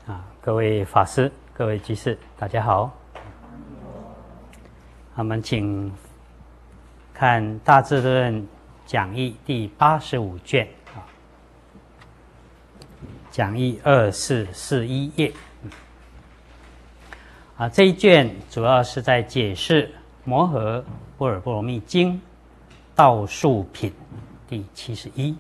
各位法师、各位居士，大家好。我们请看《大智论讲义》第85卷，讲义2441页。这一卷主要是在解释《摩诃般若波罗蜜经》道树品第71。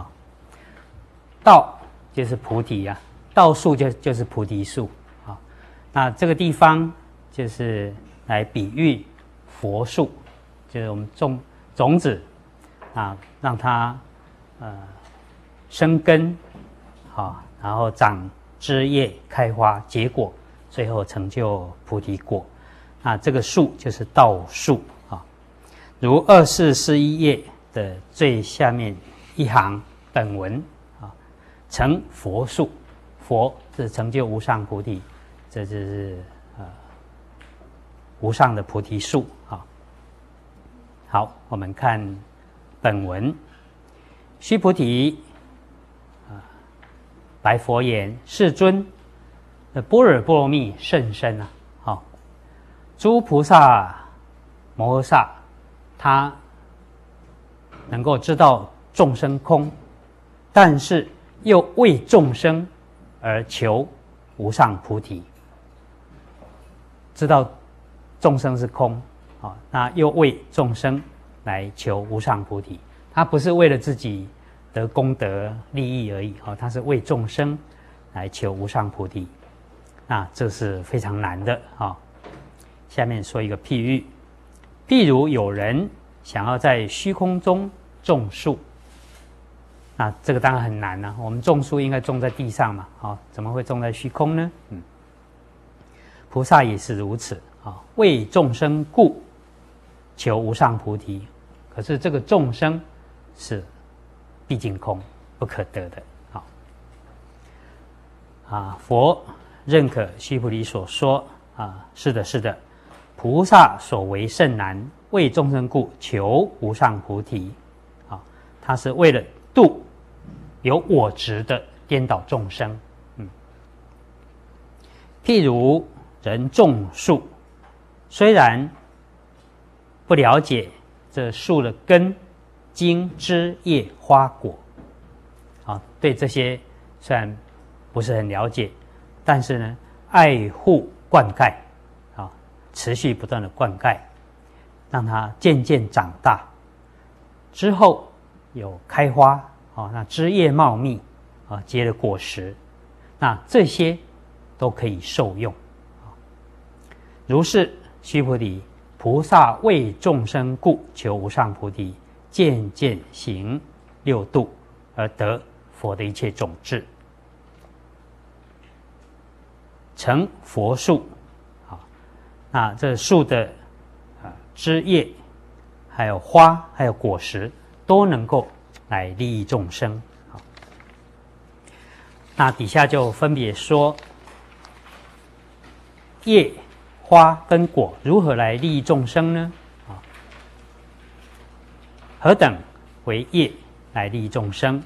道就是菩提啊，道树就是菩提树啊。那这个地方就是来比喻佛树，就是我们种种子啊，让它生根然后长枝叶、开花、结果，最后成就菩提果。那这个树就是道树啊。如2441页的最下面一行本文啊，成佛树。佛是成就无上菩提，这就是无上的菩提树啊。好，我们看本文。须菩提白佛言：世尊，般若波罗蜜甚深啊！诸菩萨摩诃萨，他能够知道众生空，但是又为众生而求无上菩提，知道众生是空那又为众生来求无上菩提。他不是为了自己得功德利益而已他是为众生来求无上菩提。那这是非常难的下面说一个譬喻，譬如有人想要在虚空中种树，那这个当然很难我们种树应该种在地上嘛怎么会种在虚空呢？菩萨也是如此为众生故求无上菩提，可是这个众生是毕竟空，不可得的佛认可须菩提所说是的是的，菩萨所为甚难，为众生故求无上菩提他是为了度有我执的颠倒众生。譬如人种树，虽然不了解这树的根、茎、枝、叶、花、果对这些虽然不是很了解，但是呢，爱护灌溉持续不断的灌溉，让它渐渐长大，之后有开花那枝叶茂密结了果实，那这些都可以受用如是须菩提，菩萨为众生故求无上菩提，渐渐行六度，而得佛的一切种智，成佛树那这树的枝叶还有花还有果实都能够来利益众生那底下就分别说叶、花跟果如何来利益众生呢？何等为叶来利益众生？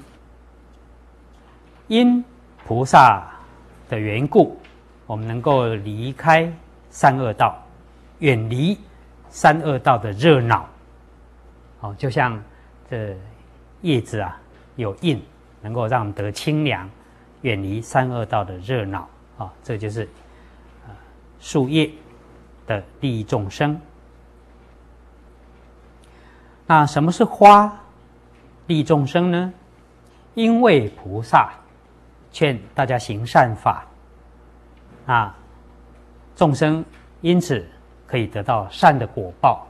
因菩萨的缘故，我们能够离开三恶道，远离三恶道的热闹就像这叶子有印，能够让我们得清凉，远离三恶道的热闹这就是树叶的利益众生。那什么是花利益众生呢？因为菩萨劝大家行善法，那众生因此可以得到善的果报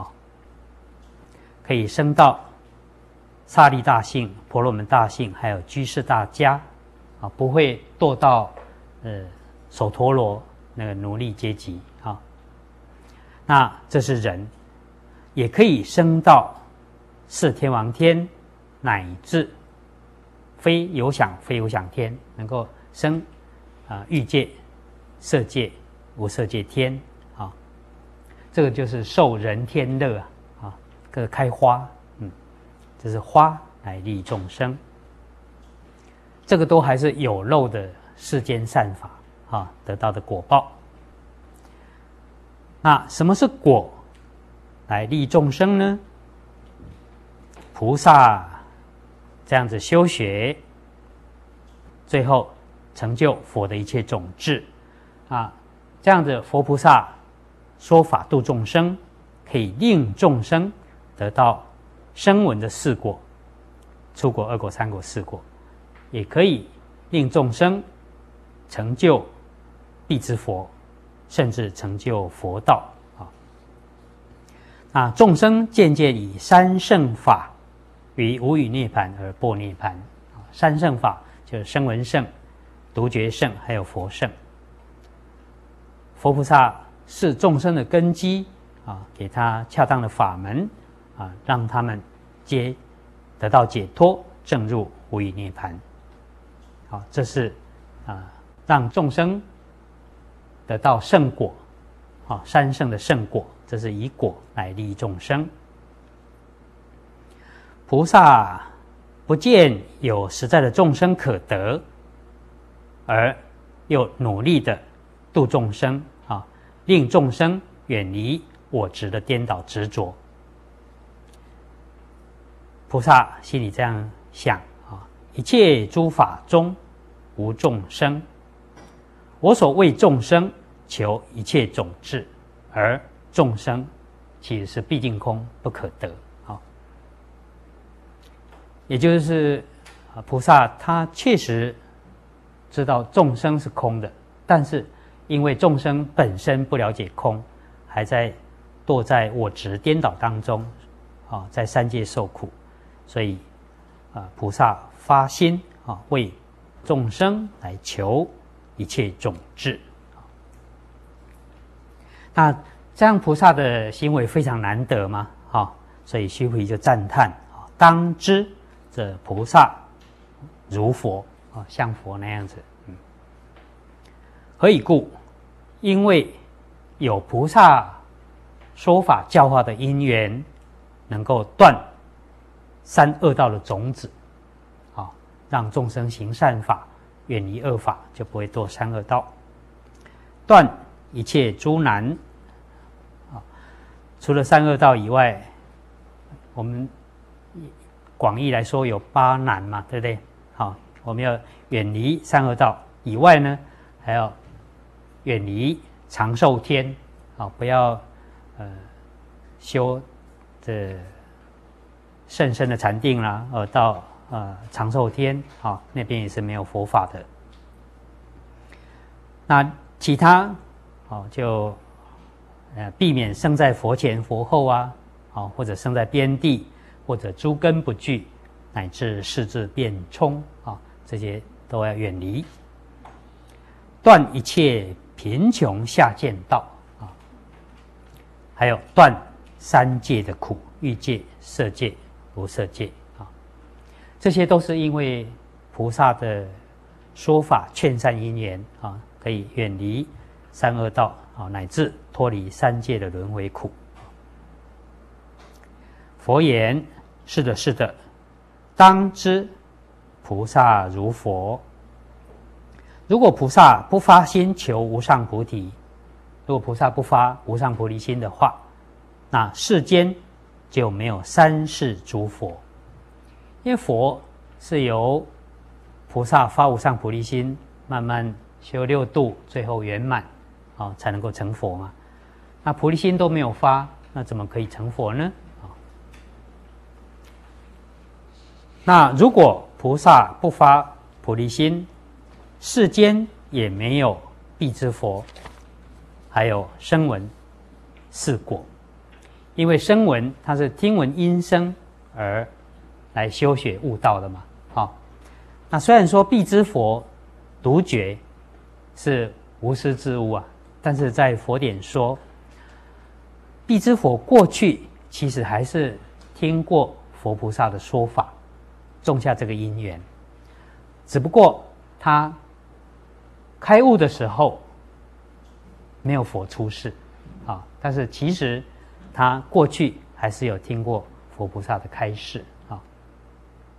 可以升到刹利大性、婆罗门大性，还有居士大家不会堕到首陀罗那个奴隶阶级那这是人，也可以升到四天王天，乃至非有想非有想天，能够升欲界、色界、无色界天这个就是受人天乐这个开花这是花来利益众生，这个都还是有漏的世间善法得到的果报。那什么是果来利众生呢？菩萨这样子修学，最后成就佛的一切种智这样子佛菩萨说法度众生，可以令众生得到声闻的四果，初果、二果、三果、四果，也可以令众生成就必知佛，甚至成就佛道众生渐渐以三乘法于无余涅槃而堕涅槃。三乘法就是声闻乘、独觉乘，还有佛乘。佛菩萨是众生的根基给他恰当的法门让他们皆得到解脱，证入无余涅槃。这是让众生得到圣果三圣的圣果，这是以果来利众生。菩萨不见有实在的众生可得，而又努力的度众生令众生远离我执的颠倒执着。菩萨心里这样想一切诸法中无众生，我所为众生求一切种智，而众生其实是毕竟空，不可得也就是菩萨他确实知道众生是空的，但是因为众生本身不了解空，还在堕在我执颠倒当中在三界受苦，所以菩萨发心为众生来求一切种智。那这样菩萨的行为非常难得嘛所以须菩提就赞叹当知这菩萨如佛像佛那样子。何以故？因为有菩萨说法教化的因缘，能够断三恶道的种子让众生行善法，远离恶法，就不会堕三恶道，断一切诸难除了三恶道以外，我们广义来说有八难嘛，对不对？我们要远离三恶道以外呢，还要远离长寿天不要修这甚深的禅定啦，到长寿天那边也是没有佛法的。那其他就避免生在佛前佛后或者生在边地，或者诸根不具，乃至世智变冲这些都要远离。断一切贫穷下贱道还有断三界的苦，欲界、色界、不色界这些都是因为菩萨的说法劝善因缘可以远离三恶道乃至脱离三界的轮回苦。佛言：是的，是的，当知菩萨如佛。如果菩萨不发心求无上菩提，如果菩萨不发无上菩提心的话，那世间就没有三世诸佛。因为佛是由菩萨发无上菩提心，慢慢修六度，最后圆满才能够成佛嘛。那菩提心都没有发，那怎么可以成佛呢？那如果菩萨不发菩提心，世间也没有必知佛，还有声闻四果。因为声闻它是听闻音声而来修学悟道的嘛那虽然说必知佛独觉是无师之物但是在佛典说，必知佛过去其实还是听过佛菩萨的说法，种下这个因缘，只不过他开悟的时候没有佛出世但是其实他过去还是有听过佛菩萨的开示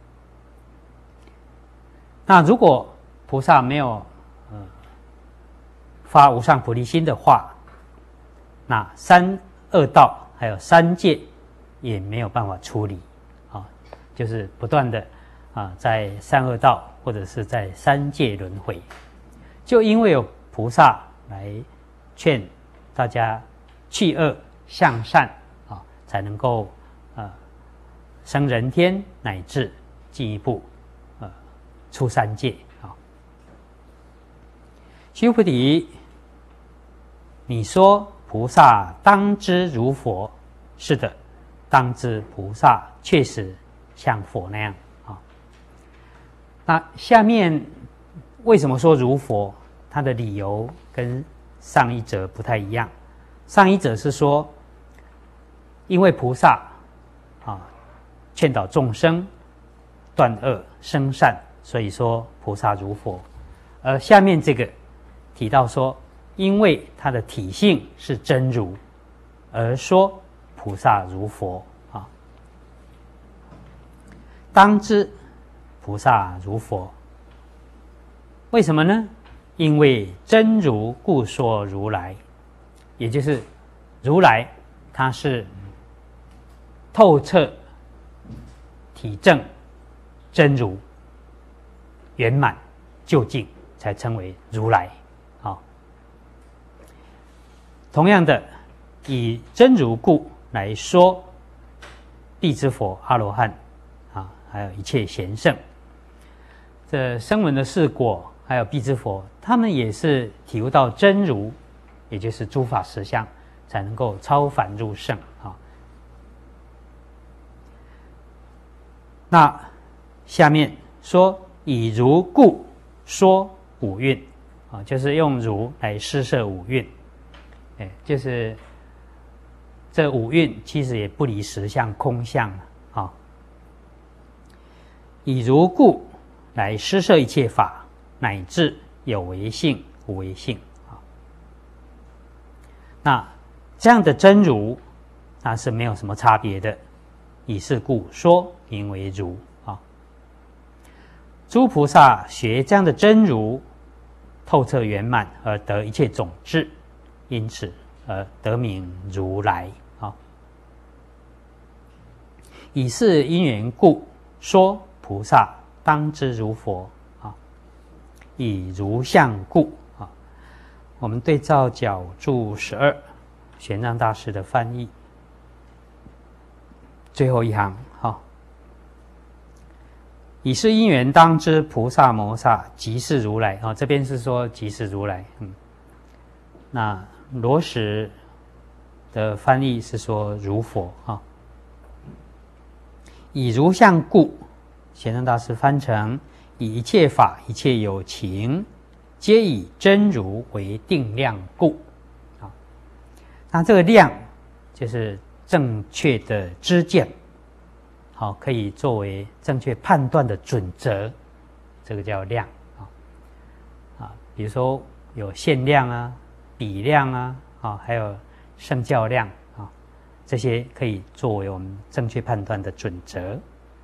那如果菩萨没有发无上菩提心的话，那三恶道还有三界也没有办法处理啊，就是不断的在三恶道或者是在三界轮回。就因为有菩萨来劝大家去恶向善啊，才能够升人天，乃至进一步出三界啊。须菩提，你说菩萨当知如佛，是的，当知菩萨确实像佛那样啊。那下面为什么说如佛？它的理由跟上一则不太一样。上一则是说，因为菩萨劝导众生断恶生善，所以说菩萨如佛。而下面这个提到说，因为它的体性是真如，而说菩萨如佛啊。当知菩萨如佛，为什么呢？因为真如故说如来，也就是如来他是透彻体证真如圆满究竟，才称为如来。同样的，以真如故来说地之佛、阿罗汉还有一切贤圣，这声闻的四果还有辟支佛，他们也是体悟到真如，也就是诸法实相，才能够超凡入圣啊。那下面说以如故说五蕴啊，就是用如来施设五蕴，就是这五蕴其实也不离实相空相啊。以如故来施设一切法，乃至有为性无为性啊。那这样的真如，那是没有什么差别的。以是故说名为如啊。诸菩萨学这样的真如，透彻圆满而得一切种智，因此而得名如来啊。以是因缘故，说菩萨当知如佛啊。以如相故啊。我们对照角注12，玄奘大师的翻译，最后一行好。以是因缘当知菩萨摩萨即是如来啊，这边是说即是如来，那罗什的翻译是说如佛啊。以如相故，玄奘大师翻成以一切法一切有情，皆以真如为定量故啊。那这个量就是正确的知见，好，可以作为正确判断的准则，这个叫量比如说有限量啊、比量啊，还有圣教量啊，这些可以作为我们正确判断的准则。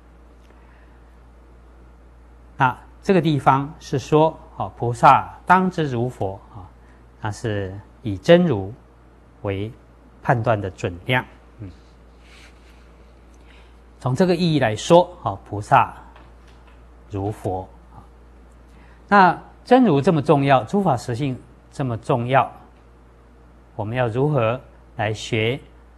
那这个地方是说，菩萨当知如佛啊，那是以真如为判断的准量。从这个意义来说，菩萨如佛。那真如这么重要，诸法实性这么重要，我们要如何来学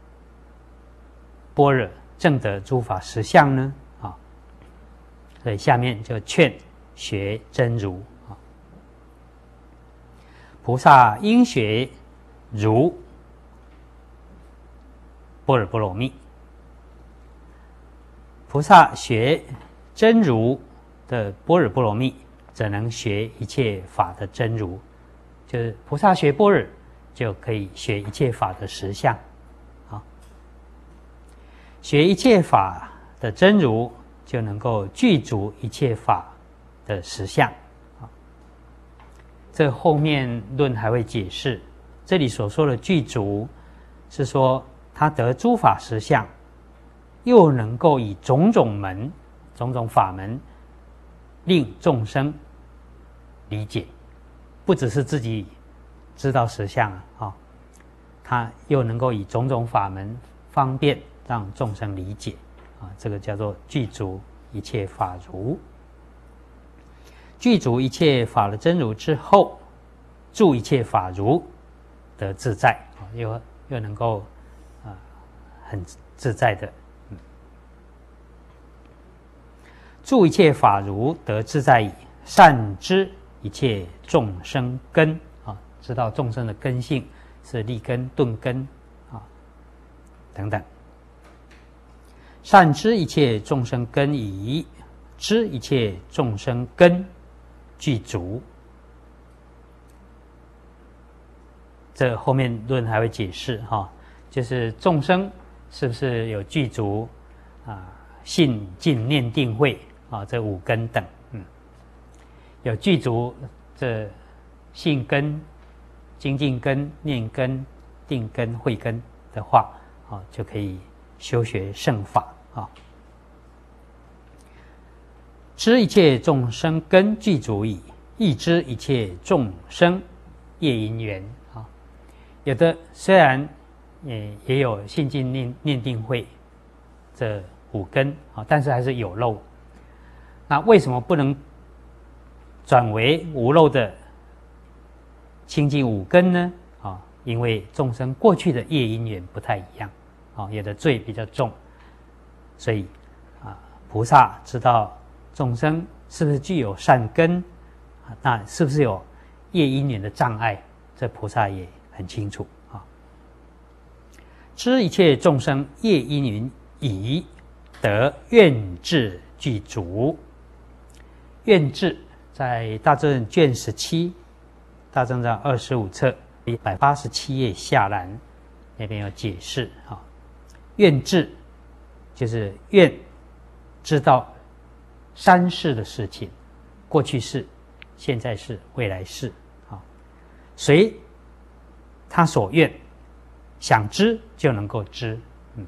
般若证得诸法实相呢？所以下面就劝学真如菩萨应学如般若波罗蜜。菩萨学真如的般若波罗蜜，则能学一切法的真如。就是菩萨学般若，就可以学一切法的实相。学一切法的真如，就能够具足一切法的实相。这后面论还会解释，这里所说的具足，是说他得诸法实相，又能够以种种门、种种法门，令众生理解，不只是自己知道实相他又能够以种种法门方便让众生理解这个叫做具足一切法如。具足一切法的真如之后，住一切法如得自在又能够很自在的住一切法如得自在矣，善知一切众生根知道众生的根性是立根、顿根等等。善知一切众生根已，知一切众生根具足。这后面论还会解释就是众生是不是有具足信、净、念、定、慧这五根等，有具足这信根、精进根、念根、定根、慧根的话就可以修学圣法知一切众生根具足矣，亦知一切众生业因缘有的虽然也有信、净、念、定、慧这五根但是还是有漏。那为什么不能转为无漏的清净五根呢？因为众生过去的业因缘不太一样有的罪比较重，所以菩萨知道众生是不是具有善根那是不是有业因缘的障碍，这菩萨也很清楚知一切众生业因缘已，得愿智具足。愿智在大正卷17大正藏25册187页下栏那边有解释愿智就是愿知道三世的事情，过去世、现在世、未来世随他所愿想知就能够知。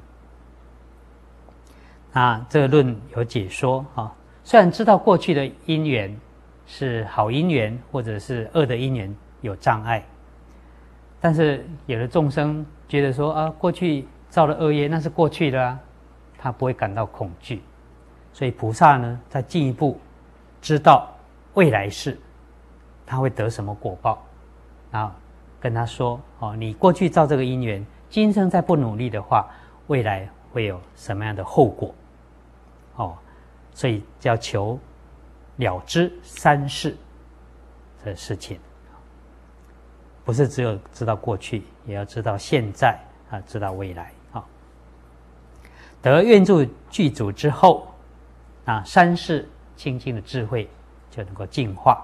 这个论有解说虽然知道过去的因缘是好因缘或者是恶的因缘有障碍，但是有的众生觉得说过去造了恶业那是过去的他不会感到恐惧，所以菩萨呢再进一步知道未来世他会得什么果报，然后跟他说你过去造这个因缘，今生再不努力的话，未来会有什么样的后果所以要求了知三世的事情，不是只有知道过去，也要知道现在知道未来得愿住具足之后三世清净的智慧就能够净化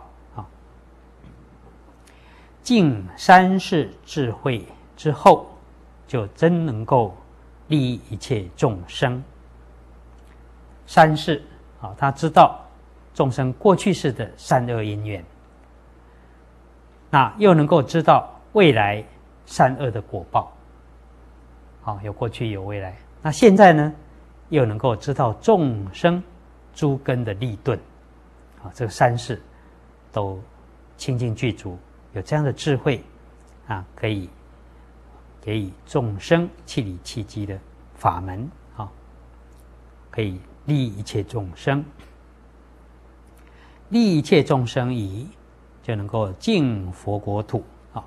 净三世智慧之后，就真能够利益一切众生。三世他知道众生过去世的善恶因缘，那又能够知道未来善恶的果报有过去有未来。那现在呢又能够知道众生诸根的利钝这个三世都清净具足，有这样的智慧可以给予众生气理气机的法门可以利益一切众生。利益一切众生已，就能够净佛国土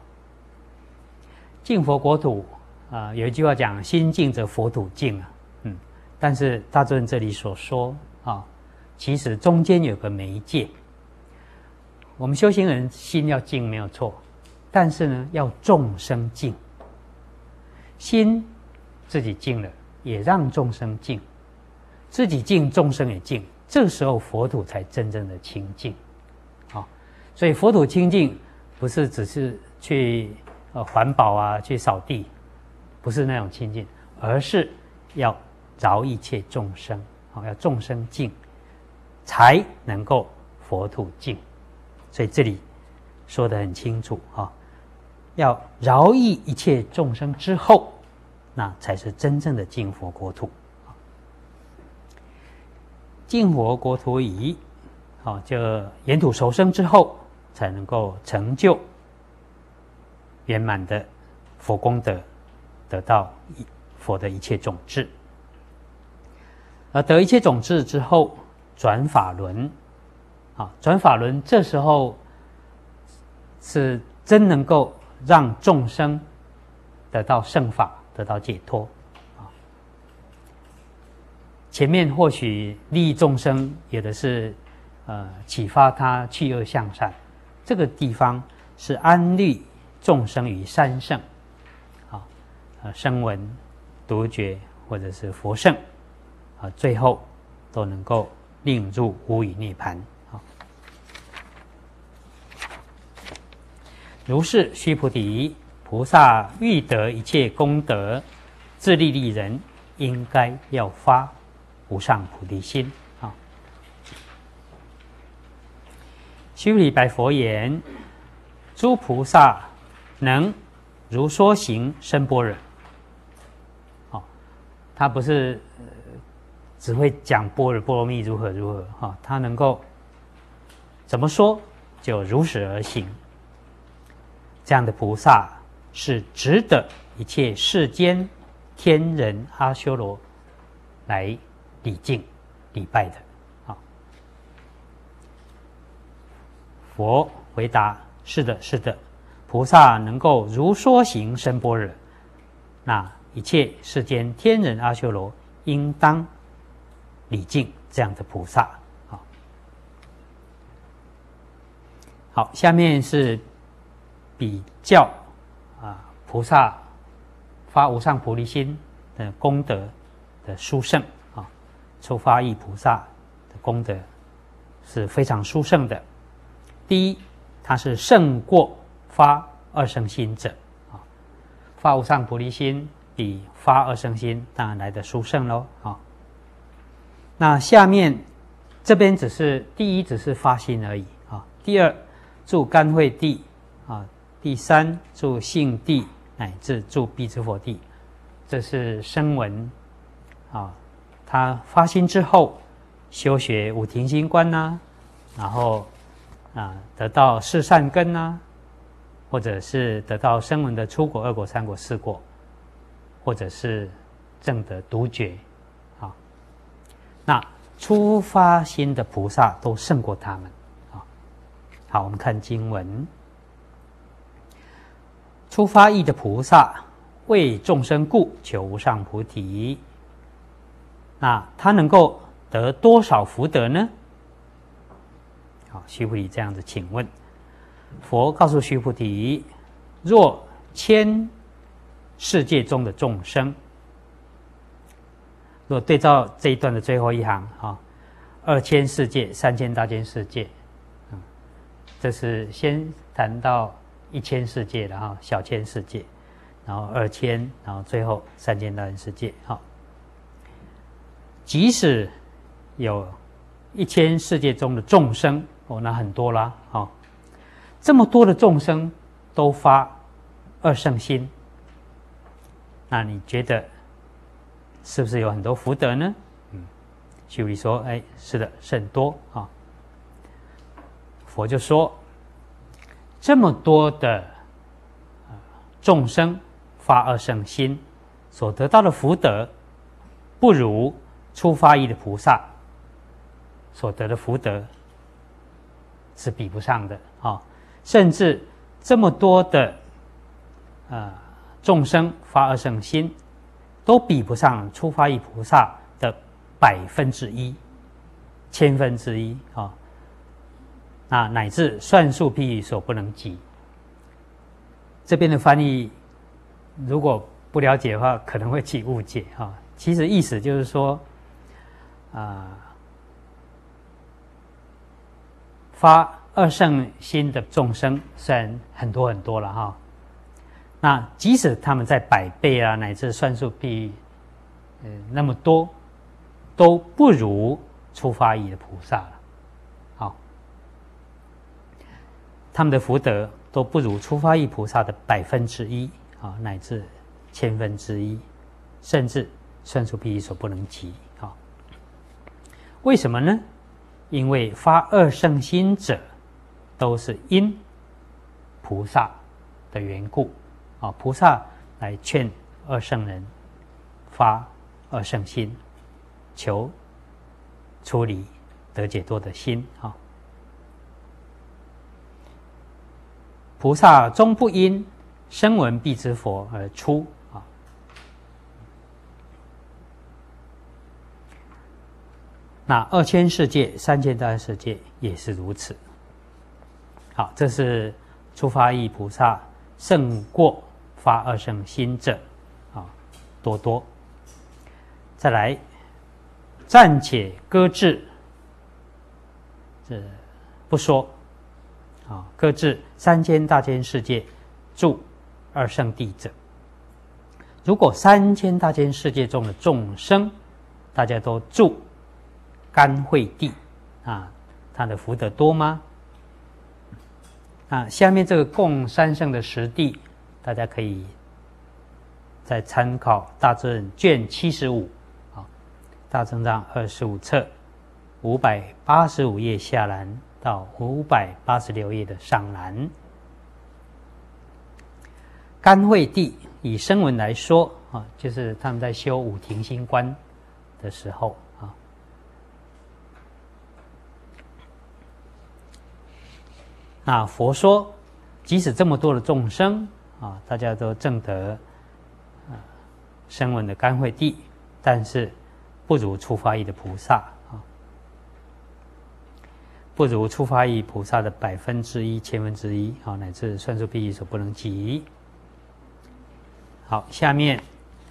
净佛国土有一句话讲心净则佛土净但是大尊这里所说其实中间有个媒介。我们修行人心要净没有错，但是呢要众生净，心自己净了也让众生净，自己净众生也净，这时候佛土才真正的清净所以佛土清净不是只是去环保去扫地，不是那种清净，而是要饶一切众生要众生净才能够佛土净。所以这里说得很清楚要饶益一切众生之后，那才是真正的净佛国土。净佛国土已就沿土熟生之后，才能够成就圆满的佛功德，得到佛的一切种智。而得一切种智之后，转法轮，转法轮这时候是真能够让众生得到圣法，得到解脱。前面或许利益众生，有的是启发他去恶向善，这个地方是安立众生于三圣，声闻、独觉或者是佛圣，最后都能够令入无余涅槃。如是，须菩提，菩萨欲得一切功德，自利利人，应该要发无上菩提心。须菩提白佛言：诸菩萨能如说行深般若。他不是只会讲般若波罗蜜如何如何，他能够怎么说就如实而行。这样的菩萨是值得一切世间天人阿修罗来礼敬礼拜的。佛回答：是的，是的，菩萨能够如说行深般若，那一切世间天人阿修罗应当礼敬这样的菩萨。好，下面是比较菩萨发无上菩提心的功德的殊胜。初发意菩萨的功德是非常殊胜的。第一，它是胜过发二乘心者。发无上菩提心比发二乘心当然来的殊胜咯。那下面这边第一只是发心而已。第二，住甘慧地，第三，住性地，乃至住辟支佛地，这是声闻他发心之后修学五停心观呐，然后得到四善根呐，或者是得到声闻的初果、二果、三果、四果，或者是证得独觉。那初发心的菩萨都胜过他们。好，我们看经文。初发意的菩萨为众生故求无上菩提，那他能够得多少福德呢？好，须菩提这样子请问。佛告诉须菩提：若千世界中的众生，若对照这一段的最后一行，2000世界、3000大千世界，这是先谈到1000世界的小千世界，然后2000，然后最后3000大千世界。即使有1000世界中的众生，那很多啦。这么多的众生都发二乘心，那你觉得是不是有很多福德呢？须菩提说：是的，甚多。佛就说：这么多的众生发二乘心所得到的福德，不如初发意的菩萨所得的福德是比不上的。甚至这么多的众生发二乘心，都比不上初发意菩萨的1%、1/1000,000,000那乃至算数譬喻所不能及。这边的翻译如果不了解的话，可能会起误解。其实意思就是说，发二乘心的众生虽然很多很多了那即使他们在100倍乃至算数譬喻那么多，都不如初发意的菩萨了。他们的福德都不如初发意菩萨的1%乃至1/1000,000,000，甚至算数譬喻所不能及。为什么呢？因为发二乘心者都是因菩萨的缘故，啊，菩萨来劝二圣人发二圣心，求出离得解脱的心啊。菩萨终不因声闻辟支佛而出啊。那二千世界、3000大世界也是如此。好，这是出发意菩萨胜过发二圣心者啊，多多。再来，暂且搁置，这不说啊，搁置3000大千世界住二圣地者。如果3000大千世界中的众生，大家都住甘惠地啊，他的福德多吗？啊，下面这个共三圣的实地，大家可以再参考《大正卷75》啊，《大正藏》25册585页下栏到586页的上栏。甘惠地以声闻来说啊，就是他们在修五停心观的时候啊。那佛说，即使这么多的众生啊，大家都证得声闻的甘惠地，但是不如出发意的菩萨啊，不如出发意菩萨的100%、1/1000啊，乃至算数譬喻所不能及。好，下面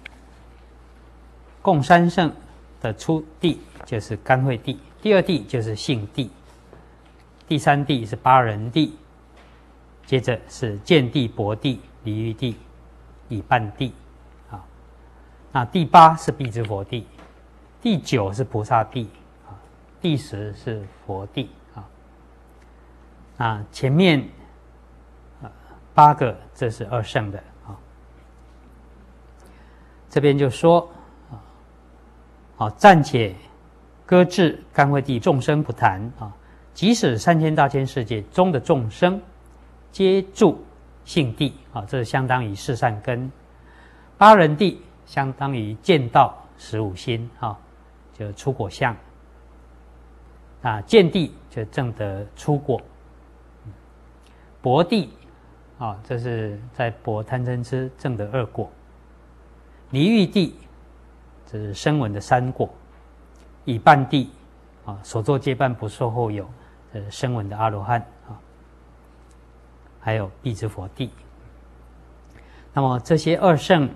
共三圣的出地就是甘惠地，第二地就是性地，第三地是八人地，接着是见地、薄地、离欲地、已半地啊。那第8是辟支佛地，第9是菩萨地啊，第10是佛地啊。那前面8个这是二圣的啊。这边就说啊，暂且搁置甘惠地众生不谈啊。即使3000大千世界中的众生皆住性地啊，这相当于四善根；八人地相当于见道15心啊，就出果相。啊，见地就证得出果。薄地啊，这是在薄贪嗔痴证得2果。离欲地这是声闻的3果。已半地啊，所作皆办，不受后有。声闻的阿罗汉啊，还有辟支佛地。那么这些二圣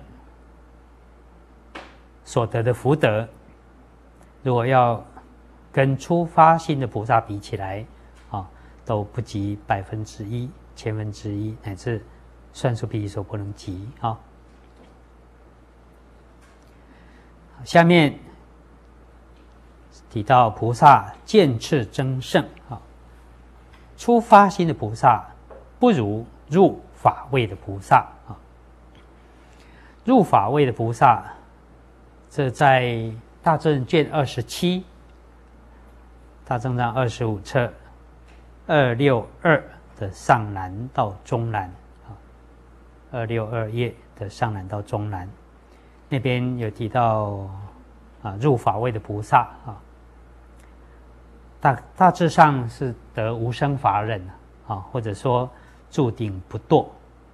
所得的福德，如果要跟出发心的菩萨比起来啊，都不及1/1000、1/1000，乃至算数譬喻所不能及啊。下面提到菩萨渐次增胜啊。出发心的菩萨不如入法位的菩萨啊。入法位的菩萨，这在大正卷27、大正藏25册262的上栏到中栏啊，262页的上栏到中栏，那边有提到啊，入法位的菩萨啊。大致上是得无生法忍啊，或者说住顶不堕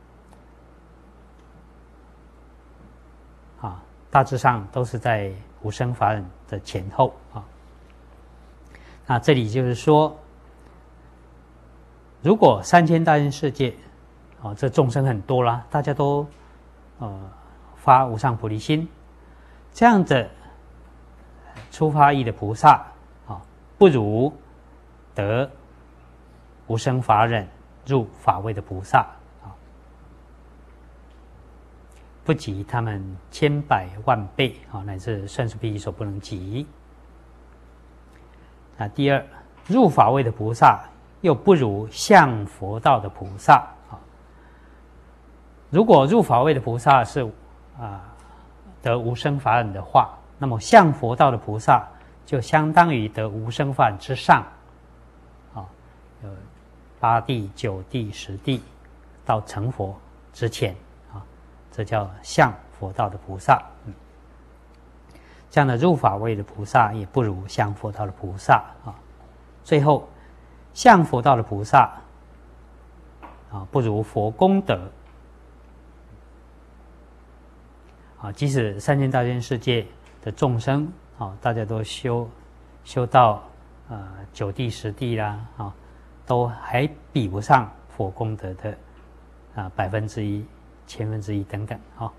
啊，大致上都是在无生法忍的前后啊。那这里就是说，如果3000大千世界啊，这众生很多啦，大家都发无上菩提心，这样的出发意的菩萨。不如得无生法忍入法位的菩萨啊，不及他们千百万倍啊，乃至算数譬喻所不能及。那第二，入法位的菩萨又不如向佛道的菩萨啊。如果入法位的菩萨是得无生法忍的话，那么向佛道的菩萨就相当于得无生法忍之上，啊，有8地、9地、10地到成佛之前啊，这叫相佛道的菩萨。这样的入法位的菩萨也不如相佛道的菩萨啊。最后，相佛道的菩萨啊，不如佛功德啊。即使三千大千世界的众生啊，大家都修到九地十地啦啊，都还比不上佛功德的1%、1/1000等等啊。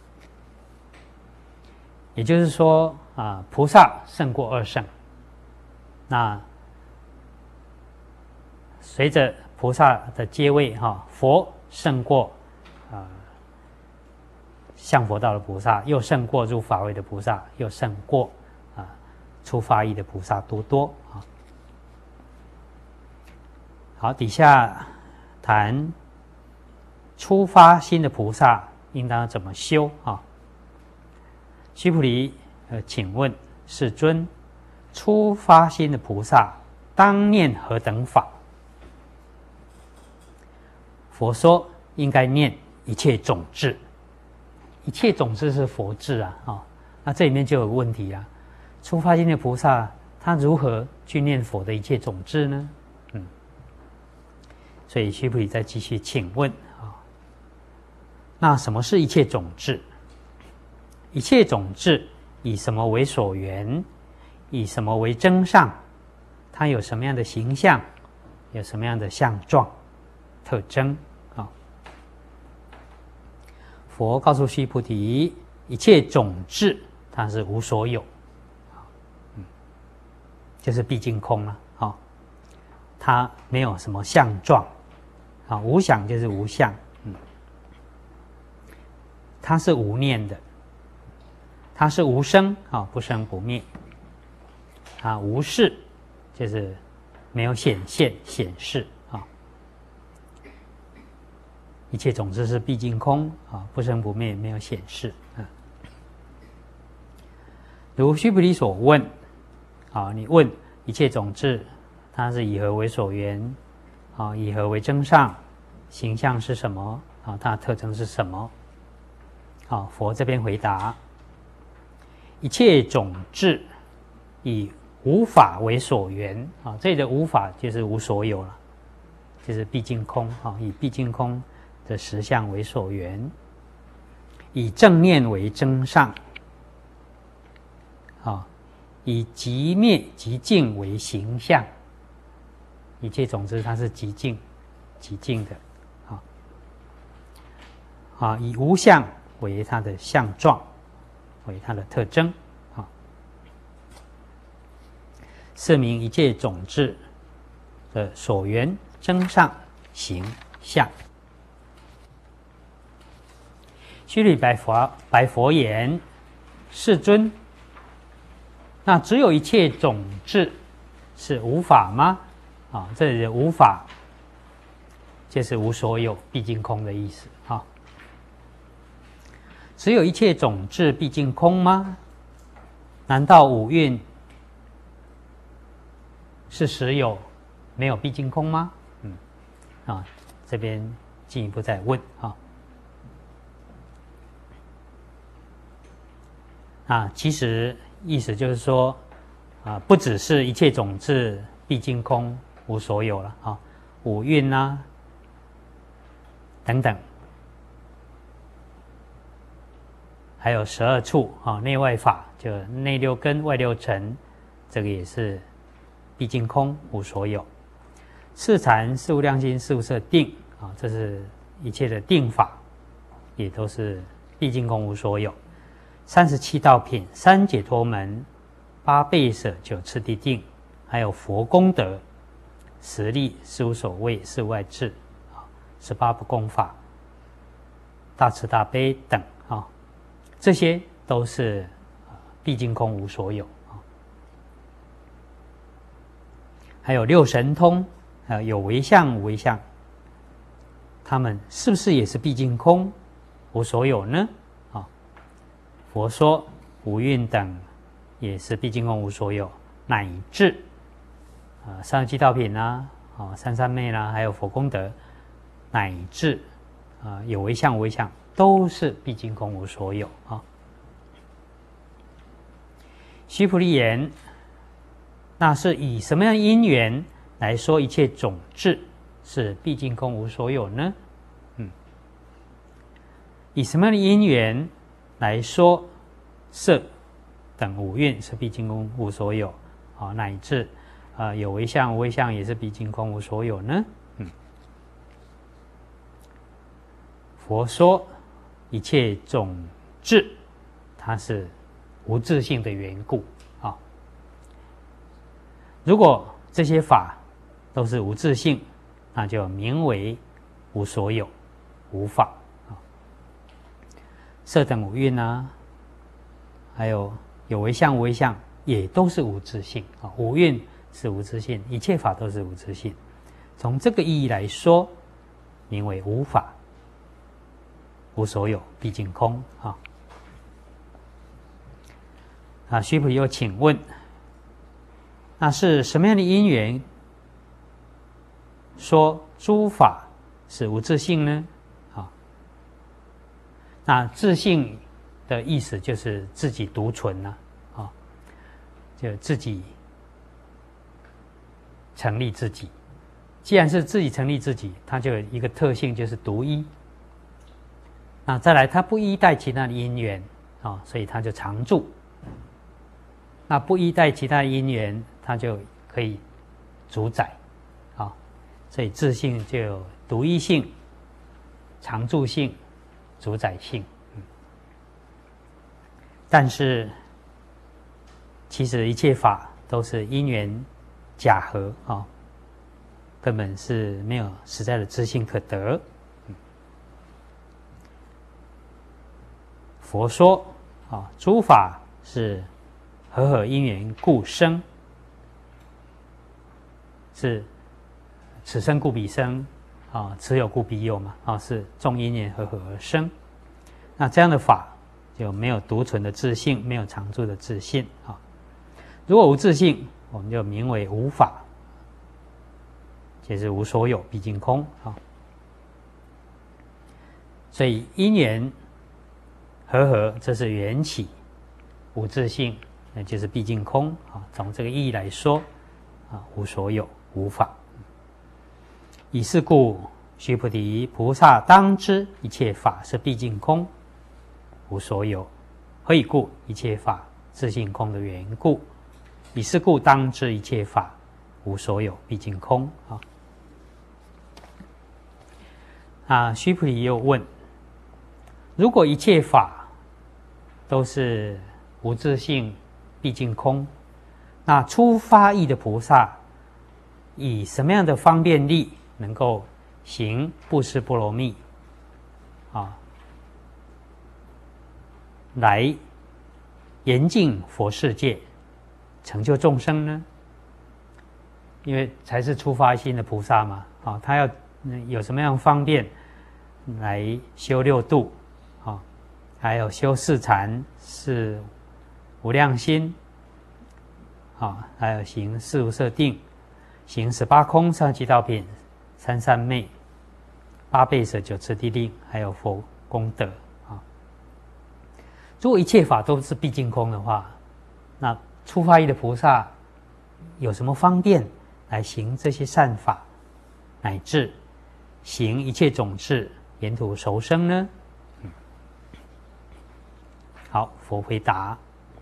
也就是说菩萨胜过二圣。那随着菩萨的阶位佛胜过相佛道的菩萨，又胜过入法位的菩萨，又胜过出发意的菩萨多啊。好，底下谈出发心的菩萨应当怎么修啊？须菩提，请问世尊，出发心的菩萨当念何等法？佛说应该念一切种智，一切种智是佛智啊。那这里面就有个问题啊，出发心的菩萨他如何去念佛的一切种智呢？所以须菩提再继续请问啊，那什么是一切种智？一切种智以什么为所缘？以什么为真相？它有什么样的形象？有什么样的相状、特征啊？佛告诉须菩提，一切种智它是无所有，就是毕竟空了啊。它没有什么相状啊，无想就是无相，它是无念的。它是无生不生不灭，无事就是没有显现显示啊。一切种子是毕竟空不生不灭，没有显示如须菩提所问你问一切种子它是以何为所缘以何为真相，形象是什么它的特征是什么佛这边回答，一切种智以无法为所缘这里的无法就是无所有了，就是毕竟空以毕竟空的实相为所缘，以正念为真相以极灭极净为形象。一切种子它是极净的以无相为它的相状，为它的特征是名一切种智的所缘真相形象。须弥白佛言：世尊，那只有一切种智是无法吗？这里的无法就是无所有、毕竟空的意思只有一切种智毕竟空吗？难道五蕴是实有，没有毕竟空吗？这边进一步再问其实意思就是说不只是一切种智毕竟空无所有了五蕴等等，还有12处内外法，就内六根外六尘，这个也是毕竟空无所有。四禅、四无量心、四无色定这是一切的定法，也都是毕竟空无所有。37道品、3解脱门、8倍舍、9次第定，还有佛功德、10力、4无所谓、4无碍智、18不共法、大慈大悲等这些都是毕竟空无所有还有六神通，有为相无为相，他们是不是也是毕竟空无所有呢？佛说五蕴等也是毕竟空无所有，乃至37道品三三昧啦，还有佛功德，乃至有为相无为相，都是毕竟空无所有啊。须菩提言：那是以什么样的因缘来说一切种智是毕竟空无所有呢？以什么样的因缘来说色等五蕴是毕竟空无所有啊，乃至有为相无为相也是毕竟空无所有呢？佛说一切种智，它是无自性的缘故啊。如果这些法都是无自性，那就名为无所有、无法啊。色等五蕴啊，还有有为相无为相，也都是无自性啊。五蕴是无自性，一切法都是无自性。从这个意义来说，名为无法、无所有、毕竟空啊。须菩提又请问，那是什么样的因缘说诸法是无自性呢？那自性的意思就是自己独存就自己成立自己。既然是自己成立自己，它就有一个特性，就是独一。那再来，它不依赖其他的因缘所以它就常住。那不依赖其他的因缘，它就可以主宰所以自性就有独一性、常住性、主宰性。但是其实一切法都是因缘假合根本是没有实在的自性可得。佛说诸法是和合因缘故生，是此生故彼生此有故彼有嘛是众因缘和合而生。那这样的法就没有独存的自性，没有常住的自性如果无自性，我们就名为无法，就是无所有、毕竟空所以因缘和合，这是缘起；无自性，那就是毕竟空从这个意义来说无所有、无法。以是故，须菩提，菩萨当知一切法是毕竟空，无所有。何以故？一切法自性空的缘故。以是故，当知一切法无所有，毕竟空须菩提又问：如果一切法都是无自性、毕竟空，那初发意的菩萨以什么样的方便力能够行布施波罗蜜来严净佛世界，成就众生呢？因为才是初发心的菩萨嘛他要有什么样方便来修六度还有修四禅、四无量心还有行四无色定、行18空、37道品、三三昧、8倍舍、9次第令，还有佛功德如果一切法都是毕竟空的话，那初发意的菩萨有什么方便来行这些善法，乃至行一切种智，沿途熟生呢？好，佛回答：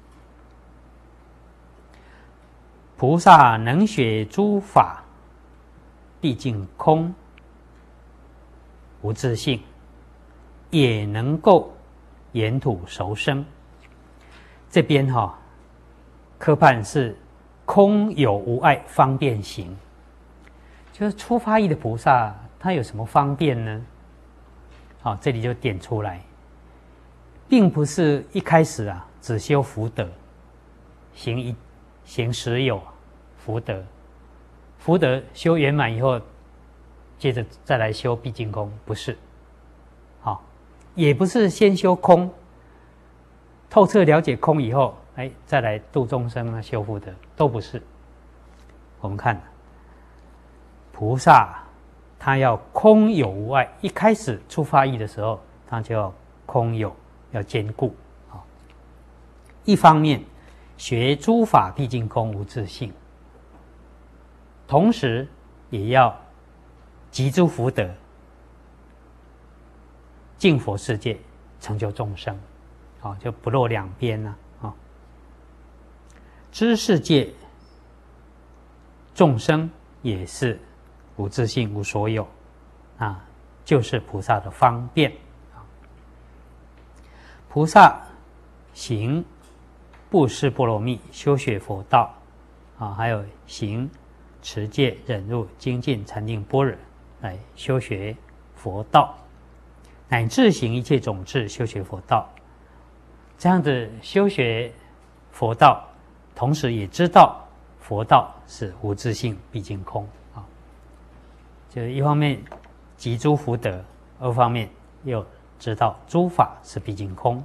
菩萨能学诸法毕竟空无自性，也能够沿途熟生。这边科判是空有无碍方便行，就是初发意的菩萨他有什么方便呢？这里就点出来，并不是一开始只修福德，行实有福德，福德修圆满以后，接着再来修毕竟空，不是也不是先修空，透彻了解空以后再来度众生修福德，都不是。我们看菩萨他要空有无碍。一开始出发意的时候，他就要空有，要兼顾。一方面学诸法毕竟空无自性，同时也要集诸福德，净佛世界，成就众生，就不落两边了。知世界众生也是无自性、无所有，就是菩萨的方便。菩萨行布施波罗蜜，修学佛道，还有行持戒、忍辱、精进、禅定、般若，来修学佛道，乃至行一切种智，修学佛道。这样子修学佛道，同时也知道佛道是无自性、毕竟空。就是一方面集诸福德，二方面又知道诸法是毕竟空。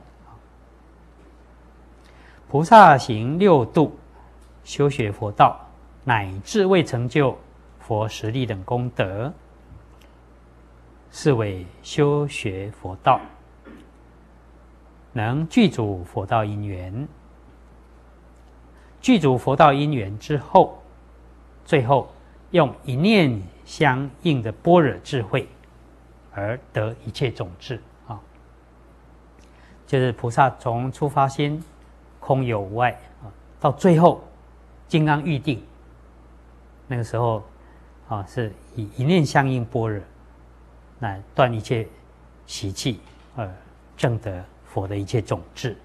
菩萨行六度，修学佛道，乃至未成就佛实力等功德，是为修学佛道，能具足佛道因缘。具足佛道因缘之后，最后用一念相应的般若智慧，而得一切种智。就是菩萨从出发心空有无碍，到最后金刚喻定，那个时候是以一念相应般若，来断一切习气，而证得佛的一切种智。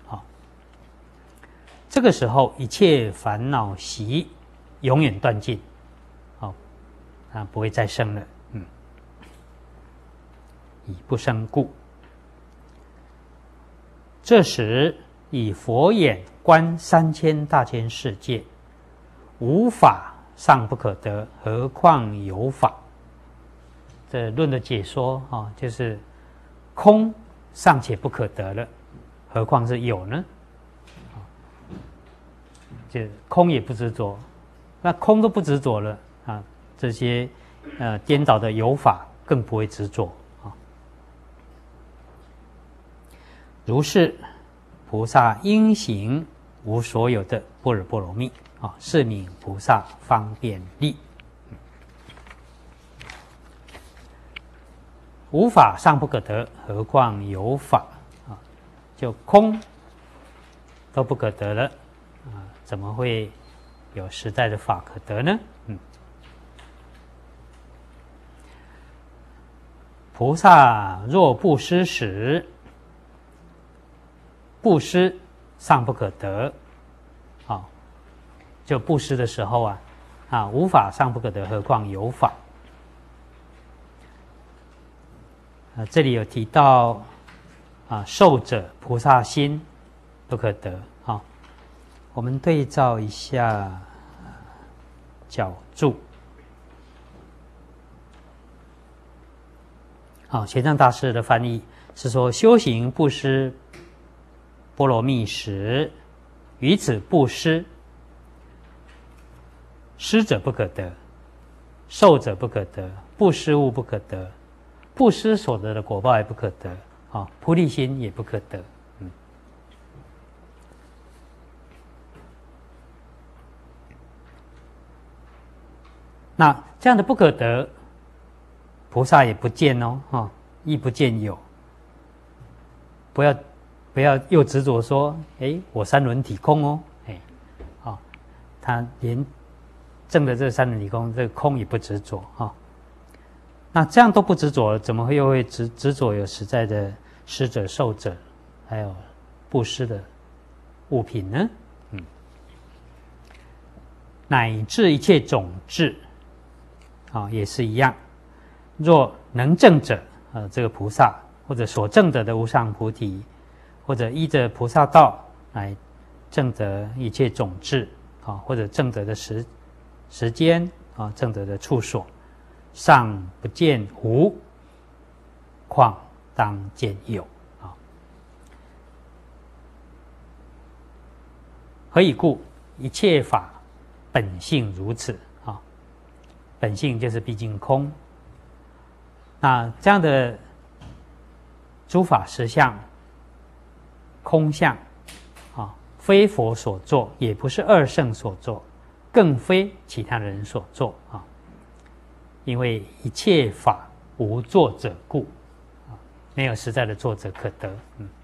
这个时候一切烦恼习永远断尽，不会再生了。以不生故，这时以佛眼观3000大千世界，无法尚不可得，何况有法？这论的解说就是空尚且不可得了，何况是有呢？就空也不执着，那空都不执着了这些颠倒的有法更不会执着。如是，菩萨应行无所有的般若波罗蜜，是名菩萨方便力。无法尚不可得，何况有法？就空都不可得了，怎么会有实在的法可得呢？菩萨若布施时，布施尚不可得，就布施的时候无法尚不可得，何况有法？这里有提到受者菩萨心不可得。我们对照一下角注。玄奘大师的翻译是说，修行布施波罗蜜时，于此布施，施者不可得，受者不可得，布施物不可得，布施所得的果报也不可得，菩提心也不可得。那这样的不可得，菩萨也不见亦不见有。不要又执着说，我三轮体空他连证的这三轮体空，这个空也不执着那这样都不执着，怎么又会执着有实在的施者、受者，还有布施的物品呢？乃至一切种智，也是一样。若能证者，这个菩萨或者所证得的无上菩提，或者依着菩萨道来证得一切种智，或者证得的时间，证得的处所，尚不见无，况当见有。何以故？一切法本性如此。本性就是毕竟空， 那这样的诸法实相、空相啊，非佛所作，也不是二圣所作，更非其他人所作啊。因为一切法无作者故，没有实在的作者可得。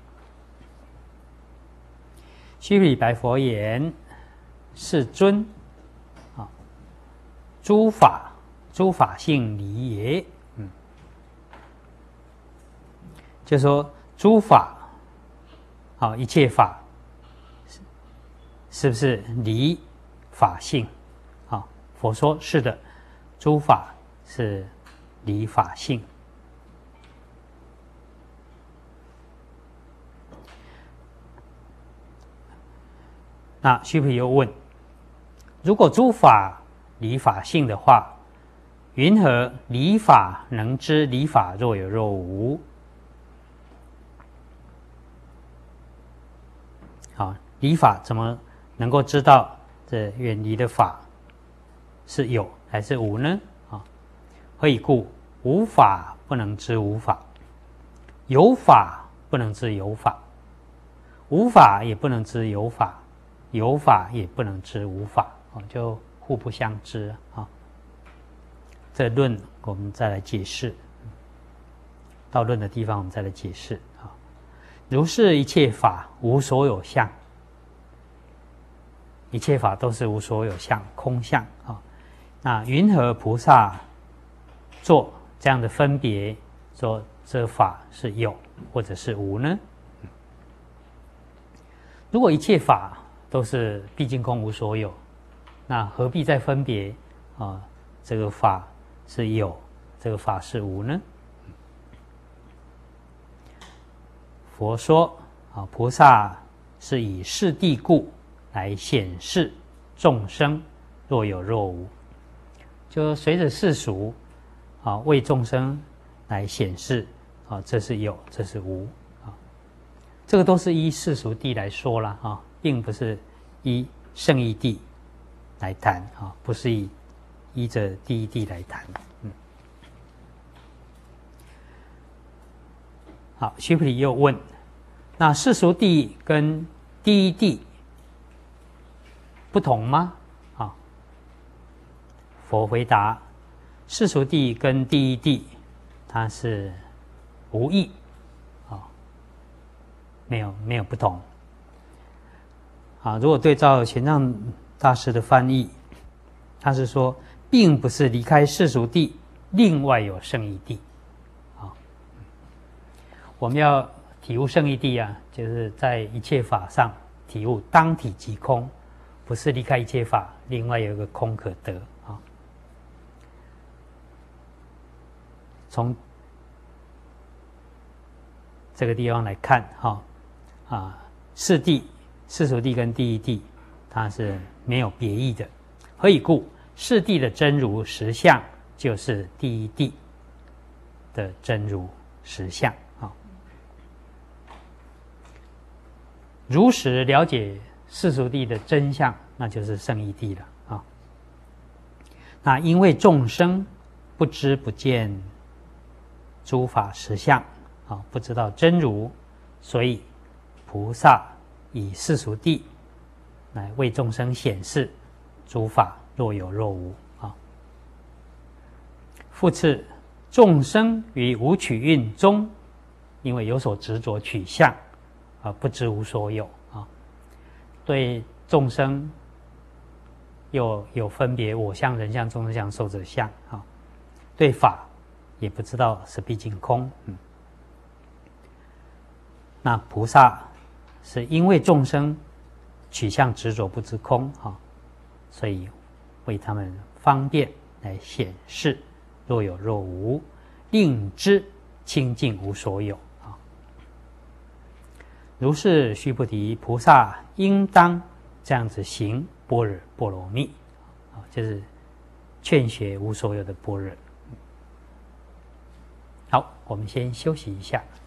须弥白佛言：“世尊，诸法性离也。”就说诸法，一切法，是不是离法性？佛说是的，诸法是离法性。那须菩提又问：如果诸法离法性的话，云何离法能知离法若有若无？离法怎么能够知道这远离的法是有还是无呢？何以故？无法不能知无法，有法不能知有法，无法也不能知有法，有法也不能知无法，就互不相知啊。这论我们再来解释，到论的地方我们再来解释啊。如是一切法无所有相，一切法都是无所有相，空相啊。那云何菩萨做这样的分别，说这法是有或者是无呢？如果一切法都是毕竟空无所有，那何必再分别这个法是有，这个法是无呢？佛说菩萨是以是地故来显示众生若有若无，就随着世俗为众生来显示这是有，这是无这个都是依世俗谛来说了并不是依圣义谛来谈不是依着第一谛来谈。好，须菩提又问：那世俗谛跟第一谛不同吗？佛回答：世俗谛跟第一谛它是无异没有不同如果对照玄奘大师的翻译，他是说并不是离开世俗谛另外有圣义谛我们要体悟圣义谛就是在一切法上体悟当体即空，不是离开一切法另外有一个空可得从这个地方来看世谛、世俗谛跟第一谛它是没有别异的。何以故？世谛的真如实相就是第一谛的真如实相如实了解世俗谛的真相，那就是圣义谛了那因为众生不知不见诸法实相不知道真如，所以菩萨以世俗谛来为众生显示诸法若有若无复次，众生于五取蕴中，因为有所执着取相不知无所有对众生又有分别我相、人相、众生相、寿者相对法也不知道是毕竟空那菩萨是因为众生取相执着不知空所以为他们方便来显示若有若无，令知清净无所有如是须菩提，菩萨应当这样子行般若波罗蜜就是劝学无所有的般若。好，我们先休息一下。